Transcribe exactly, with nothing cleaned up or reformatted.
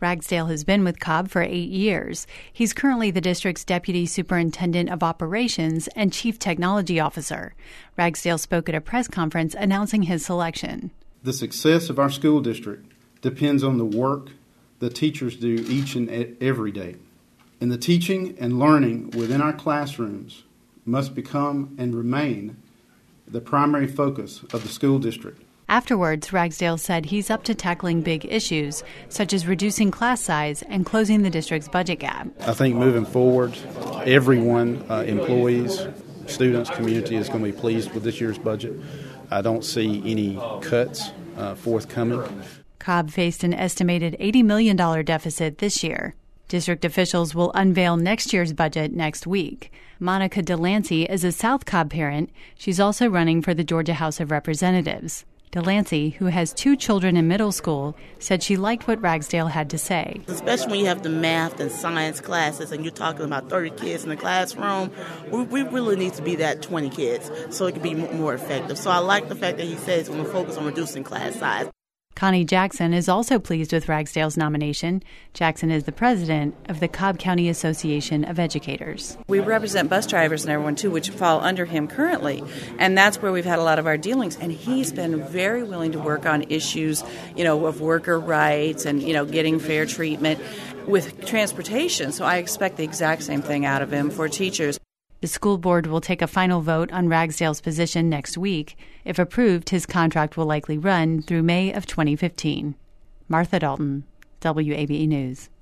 Ragsdale has been with Cobb for eight years. He's currently the district's Deputy Superintendent of Operations and Chief Technology Officer. Ragsdale spoke at a press conference announcing his selection. The success of our school district depends on the work the teachers do each and every day. And the teaching and learning within our classrooms must become and remain the primary focus of the school district. Afterwards, Ragsdale said he's up to tackling big issues, such as reducing class size and closing the district's budget gap. I think moving forward, everyone, uh, employees, students, community is going to be pleased with this year's budget. I don't see any cuts uh, forthcoming. Cobb faced an estimated eighty million dollars deficit this year. District officials will unveil next year's budget next week. Monica Delancey is a South Cobb parent. She's also running for the Georgia House of Representatives. Delancey, who has two children in middle school, said she liked what Ragsdale had to say. Especially when you have the math and science classes and you're talking about thirty kids in the classroom, we, we really need to be that twenty kids so it can be more effective. So I like the fact that he says we're going to focus on reducing class size. Connie Jackson is also pleased with Ragsdale's nomination. Jackson is the president of the Cobb County Association of Educators. We represent bus drivers and everyone, too, which fall under him currently, and that's where we've had a lot of our dealings. And he's been very willing to work on issues, you know, of worker rights and, you know, getting fair treatment with transportation. So I expect the exact same thing out of him for teachers. The school board will take a final vote on Ragsdale's position next week. If approved, his contract will likely run through May of twenty fifteen. Martha Dalton, W A B E News.